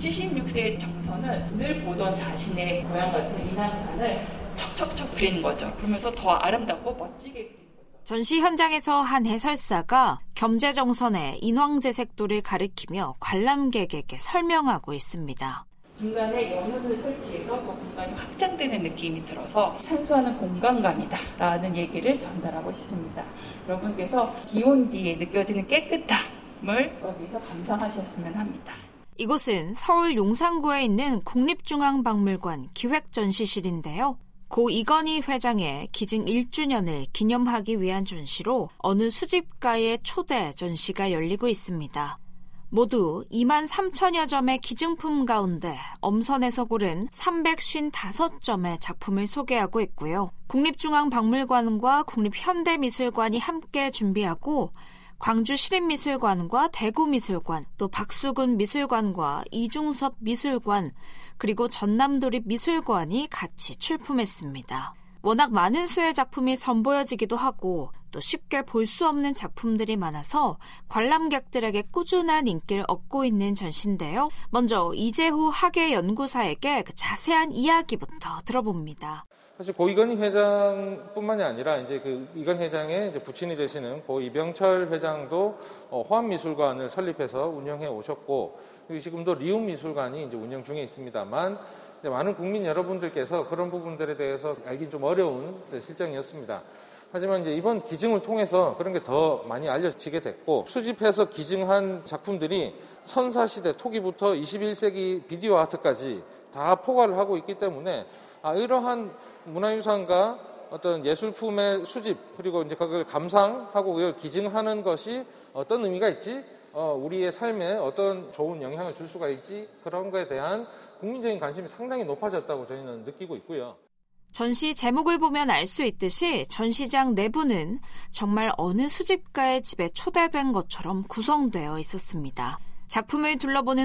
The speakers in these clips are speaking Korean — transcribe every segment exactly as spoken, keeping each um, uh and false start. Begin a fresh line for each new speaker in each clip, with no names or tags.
칠십육 세의 정선은 늘 보던 자신의 고향 같은 인왕산을 척척척 그리는 거죠. 그러면서 더 아름답고 멋지게 그리는 거죠.
전시 현장에서 한 해설사가 겸재정선의 인왕제색도를 가리키며 관람객에게 설명하고 있습니다.
중간에 연운을 설치해서 더 공간이 확장되는 느낌이 들어서 찬수하는 공간감이다라는 얘기를 전달하고 싶습니다. 여러분께서 기온 뒤에 느껴지는 깨끗함을 여기서 감상하셨으면 합니다.
이곳은 서울 용산구에 있는 국립중앙박물관 기획전시실인데요. 고 이건희 회장의 기증 일 주년을 기념하기 위한 전시로 어느 수집가의 초대 전시가 열리고 있습니다. 모두 이만 삼천여 점의 기증품 가운데 엄선해서 고른 삼백오십오 점의 작품을 소개하고 있고요. 국립중앙박물관과 국립현대미술관이 함께 준비하고 광주시립미술관과 대구미술관, 또 박수근 미술관과 이중섭 미술관, 그리고 전남도립미술관이 같이 출품했습니다. 워낙 많은 수의 작품이 선보여지기도 하고 또 쉽게 볼 수 없는 작품들이 많아서 관람객들에게 꾸준한 인기를 얻고 있는 전시인데요. 먼저 이재호 학예연구사에게 그 자세한 이야기부터 들어봅니다.
사실 고 이건희 회장뿐만이 아니라 이제 그 이건희 회장의 이제 부친이 되시는 고 이병철 회장도 어, 호암미술관을 설립해서 운영해 오셨고, 지금도 리움미술관이 이제 운영 중에 있습니다만, 이제 많은 국민 여러분들께서 그런 부분들에 대해서 알긴 좀 어려운 실정이었습니다. 하지만 이제 이번 기증을 통해서 그런 게 더 많이 알려지게 됐고, 수집해서 기증한 작품들이 선사시대 토기부터 이십일 세기 비디오 아트까지 다 포괄을 하고 있기 때문에 아, 이러한 문화유산과 어떤 예술품의 수집, 그리고 이제 그걸 감상하고 그걸 기증하는 것이 어떤 의미가 있지, 어, 우리의 삶에 어떤 좋은 영향을 줄 수가 있지, 그런 거에 대한 국민적인 관심이 상당히 높아졌다고 저희는 느끼고 있고요.
전시 제목을 보면 알 수 있듯이 전시장 내부는 정말 어느 수집가의 집에 초대된 것처럼 구성되어 있었습니다. 작품을 둘러보는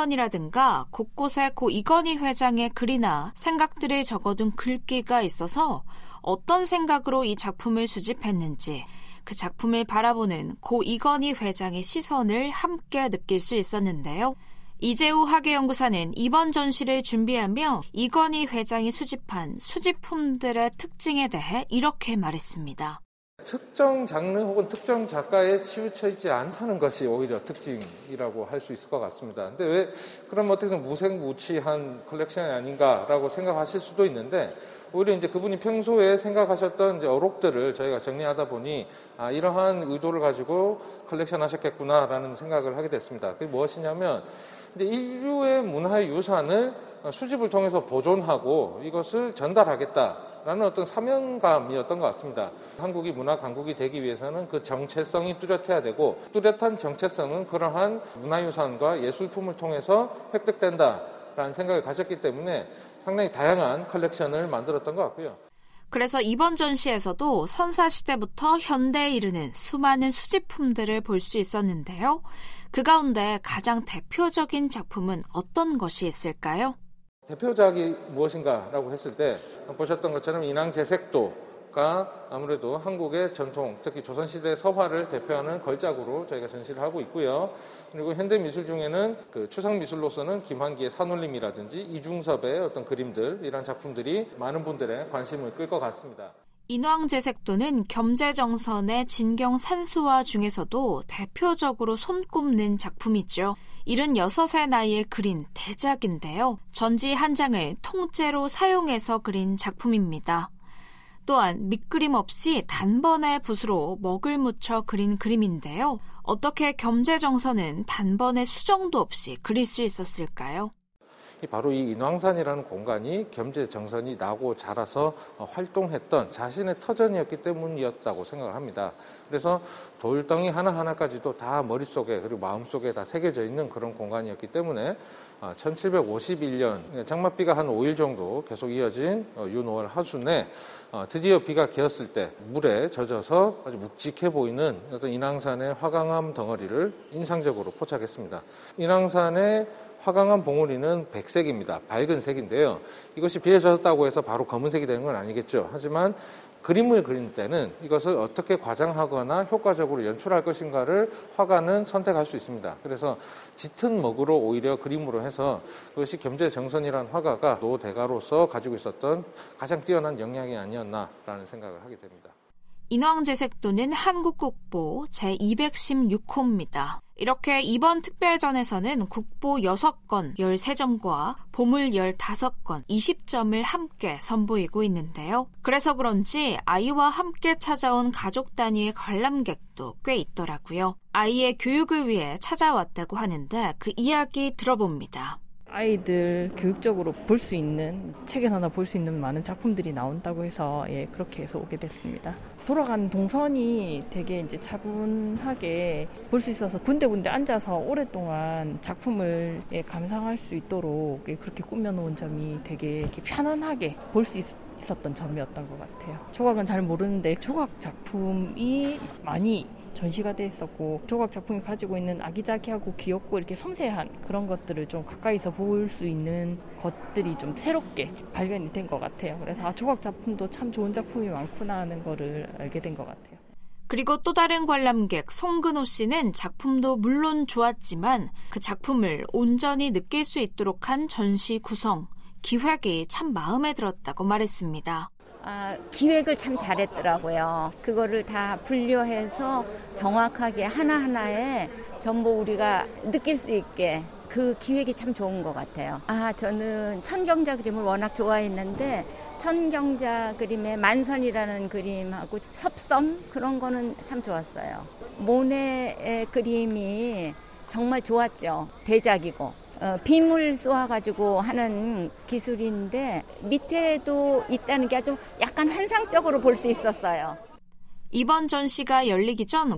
동선이라든가 곳곳에 고 이건희 회장의 글이나 생각들을 적어둔 글귀가 있어서 어떤 생각으로 이 작품을 수집했는지, 그 작품을 바라보는 고 이건희 회장의 시선을 함께 느낄 수 있었는데요. 이재호 학예연구사는 이번 전시를 준비하며 이건희 회장이 수집한 수집품들의 특징에 대해 이렇게 말했습니다.
특정 장르 혹은 특정 작가에 치우쳐 있지 않다는 것이 오히려 특징이라고 할 수 있을 것 같습니다. 근데 왜 그럼 어떻게 보면 무색무취한 컬렉션이 아닌가라고 생각하실 수도 있는데, 오히려 이제 그분이 평소에 생각하셨던 이제 어록들을 저희가 정리하다 보니 아, 이러한 의도를 가지고 컬렉션 하셨겠구나라는 생각을 하게 됐습니다. 그게 무엇이냐면, 이제 인류의 문화유산을 수집을 통해서 보존하고 이것을 전달하겠다라는 어떤 사명감이었던 것 같습니다. 한국이 문화 강국이 되기 위해서는 그 정체성이 뚜렷해야 되고, 뚜렷한 정체성은 그러한 문화유산과 예술품을 통해서 획득된다라는 생각을 가졌기 때문에 상당히 다양한 컬렉션을 만들었던 것 같고요.
그래서 이번 전시에서도 선사시대부터 현대에 이르는 수많은 수집품들을 볼 수 있었는데요. 그 가운데 가장 대표적인 작품은 어떤 것이 있을까요?
대표작이 무엇인가라고 했을 때 보셨던 것처럼 인왕제색도가 아무래도 한국의 전통, 특히 조선시대 서화를 대표하는 걸작으로 저희가 전시를 하고 있고요. 그리고 현대미술 중에는 그 추상미술로서는 김환기의 산울림이라든지 이중섭의 어떤 그림들, 이런 작품들이 많은 분들의 관심을 끌 것 같습니다.
인왕제색도는 겸재정선의 진경산수화 중에서도 대표적으로 손꼽는 작품이죠. 칠십육의 나이에 그린 대작인데요. 전지 한 장을 통째로 사용해서 그린 작품입니다. 또한 밑그림 없이 단번에 붓으로 먹을 묻혀 그린 그림인데요. 어떻게 겸재정선은 단번에 수정도 없이 그릴 수 있었을까요?
바로 이 인왕산이라는 공간이 겸재정선이 나고 자라서 활동했던 자신의 터전이었기 때문이었다고 생각을 합니다. 그래서 돌덩이 하나하나까지도 다 머릿속에 그리고 마음속에 다 새겨져 있는 그런 공간이었기 때문에 천칠백오십일 년 장맛비가 한 오 일 정도 계속 이어진 윤, 오월 하순에 드디어 비가 개었을 때 물에 젖어서 아주 묵직해 보이는 어떤 인왕산의 화강암 덩어리를 인상적으로 포착했습니다. 인왕산의 화강암 봉우리는 백색입니다. 밝은 색인데요. 이것이 비에 젖었다고 해서 바로 검은색이 되는 건 아니겠죠. 하지만 그림을 그릴 때는 이것을 어떻게 과장하거나 효과적으로 연출할 것인가를 화가는 선택할 수 있습니다. 그래서 짙은 먹으로 오히려 그림으로 해서 그것이 겸재정선이라는 화가가 노대가로서 가지고 있었던 가장 뛰어난 역량이 아니었나라는 생각을 하게 됩니다.
인왕제색도는 한국국보 제이백십육 호입니다. 이렇게 이번 특별전에서는 국보 여섯 건 열세 점과 보물 열다섯 건 이십 점을 함께 선보이고 있는데요. 그래서 그런지 아이와 함께 찾아온 가족 단위의 관람객도 꽤 있더라고요. 아이의 교육을 위해 찾아왔다고 하는데 그 이야기 들어봅니다.
아이들 교육적으로 볼 수 있는, 책에서 하나 볼 수 있는 많은 작품들이 나온다고 해서 예, 그렇게 해서 오게 됐습니다. 돌아가는 동선이 되게 이제 차분하게 볼 수 있어서 군데군데 앉아서 오랫동안 작품을 예, 감상할 수 있도록 예, 그렇게 꾸며놓은 점이 되게 이렇게 편안하게 볼 수 있었던 점이었던 것 같아요. 조각은 잘 모르는데 조각 작품이 많이 전시가 돼 있었고, 조각 작품이 가지고 있는 아기자기하고 귀엽고 이렇게 섬세한 그런 것들을 좀 가까이서 볼 수 있는 것들이 좀 새롭게 발견이 된 것 같아요. 그래서 아, 조각 작품도 참 좋은 작품이 많구나 하는 거를 알게 된 것 같아요.
그리고 또 다른 관람객 송근호 씨는 작품도 물론 좋았지만 그 작품을 온전히 느낄 수 있도록 한 전시 구성, 기획이 참 마음에 들었다고 말했습니다.
아, 기획을 참 잘했더라고요. 그거를 다 분류해서 정확하게 하나하나에 전부 우리가 느낄 수 있게 그 기획이 참 좋은 것 같아요. 아, 저는 천경자 그림을 워낙 좋아했는데 천경자 그림의 만선이라는 그림하고 섭섬 그런 거는 참 좋았어요. 모네의 그림이 정말 좋았죠. 대작이고. 어, 빔을 쏘아가지고 하는 기술인데 밑에도 있다는 게 아주 약간 환상적으로 볼 수 있었어요.
이번 전시가 열리기 전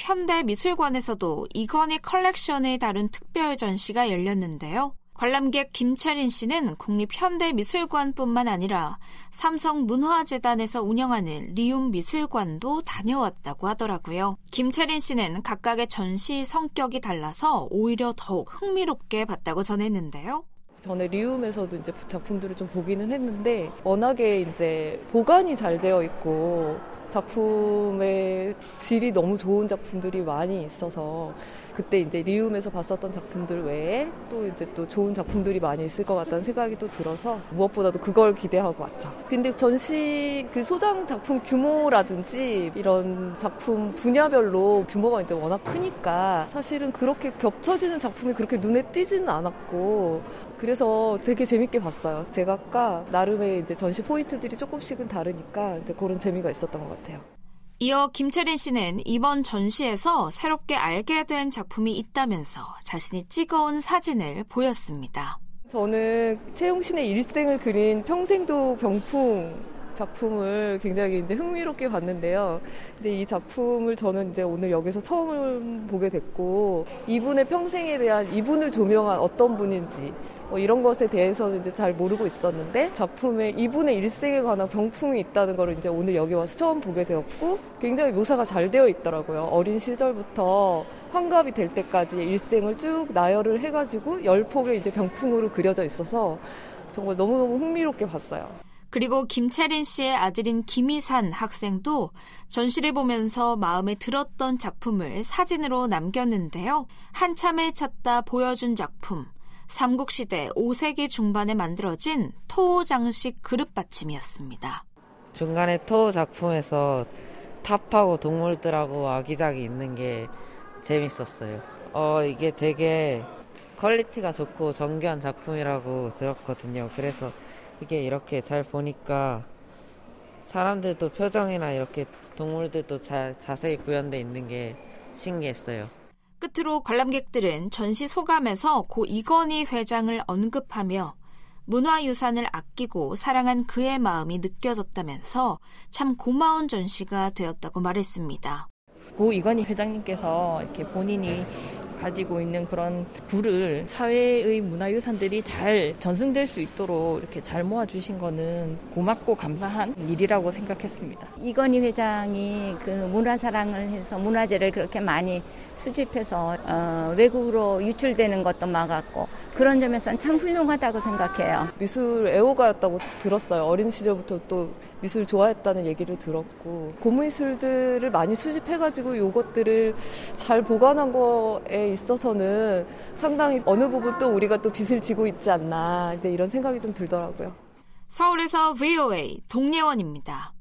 국립현대미술관에서도 이건희 컬렉션을 다룬 특별 전시가 열렸는데요. 관람객 김채린 씨는 국립현대미술관뿐만 아니라 삼성문화재단에서 운영하는 리움미술관도 다녀왔다고 하더라고요. 김채린 씨는 각각의 전시 성격이 달라서 오히려 더욱 흥미롭게 봤다고 전했는데요.
전에 리움에서도 이제 작품들을 좀 보기는 했는데 워낙에 이제 보관이 잘 되어 있고 작품의 질이 너무 좋은 작품들이 많이 있어서 그때 이제 리움에서 봤었던 작품들 외에 또 이제 또 좋은 작품들이 많이 있을 것 같다는 생각이 또 들어서 무엇보다도 그걸 기대하고 왔죠. 근데 전시 그 소장 작품 규모라든지 이런 작품 분야별로 규모가 이제 워낙 크니까 사실은 그렇게 겹쳐지는 작품이 그렇게 눈에 띄지는 않았고 그래서 되게 재밌게 봤어요. 제각각 나름의 이제 전시 포인트들이 조금씩은 다르니까 이제 그런 재미가 있었던 것 같아요.
이어 김채린 씨는 이번 전시에서 새롭게 알게 된 작품이 있다면서 자신이 찍어온 사진을 보였습니다.
저는 채용신의 일생을 그린 평생도 병풍 작품을 굉장히 이제 흥미롭게 봤는데요. 근데 이 작품을 저는 이제 오늘 여기서 처음 보게 됐고, 이분의 평생에 대한 이분을 조명한 어떤 분인지, 뭐 이런 것에 대해서는 이제 잘 모르고 있었는데, 작품에 이분의 일생에 관한 병풍이 있다는 걸 이제 오늘 여기 와서 처음 보게 되었고, 굉장히 묘사가 잘 되어 있더라고요. 어린 시절부터 환갑이 될 때까지 일생을 쭉 나열을 해가지고 열 폭의 이제 병풍으로 그려져 있어서 정말 너무너무 흥미롭게 봤어요.
그리고 김채린 씨의 아들인 김희산 학생도 전시를 보면서 마음에 들었던 작품을 사진으로 남겼는데요. 한참을 찾다 보여준 작품, 삼국시대 오 세기 중반에 만들어진 토 장식 그릇 받침이었습니다.
중간에 토 작품에서 탑하고 동물들하고 아기자기 있는 게 재밌었어요. 어, 이게 되게 퀄리티가 좋고 정교한 작품이라고 들었거든요. 그래서 이게 이렇게 잘 보니까 사람들도 표정이나 이렇게 동물들도 잘 자세히 구현돼 있는 게 신기했어요.
끝으로 관람객들은 전시 소감에서 고 이건희 회장을 언급하며 문화유산을 아끼고 사랑한 그의 마음이 느껴졌다면서 참 고마운 전시가 되었다고 말했습니다.
고 이건희 회장님께서 이렇게 본인이 가지고 있는 그런 부를 사회의 문화유산들이 잘 전승될 수 있도록 이렇게 잘 모아주신 거는 고맙고 감사한 일이라고 생각했습니다.
이건희 회장이 그 문화사랑을 해서 문화재를 그렇게 많이 수집해서 어, 외국으로 유출되는 것도 막았고 그런 점에서는 참 훌륭하다고 생각해요.
미술 애호가였다고 들었어요. 어린 시절부터 또 미술 좋아했다는 얘기를 들었고 고무미술들을 많이 수집해가지고 이것들을 잘 보관한 거에 있어서는 상당히 어느 부분 또 우리가 또 빚을 지고 있지 않나 이제 이런 생각이 좀 들더라고요.
서울에서 브이오에이 동예원입니다.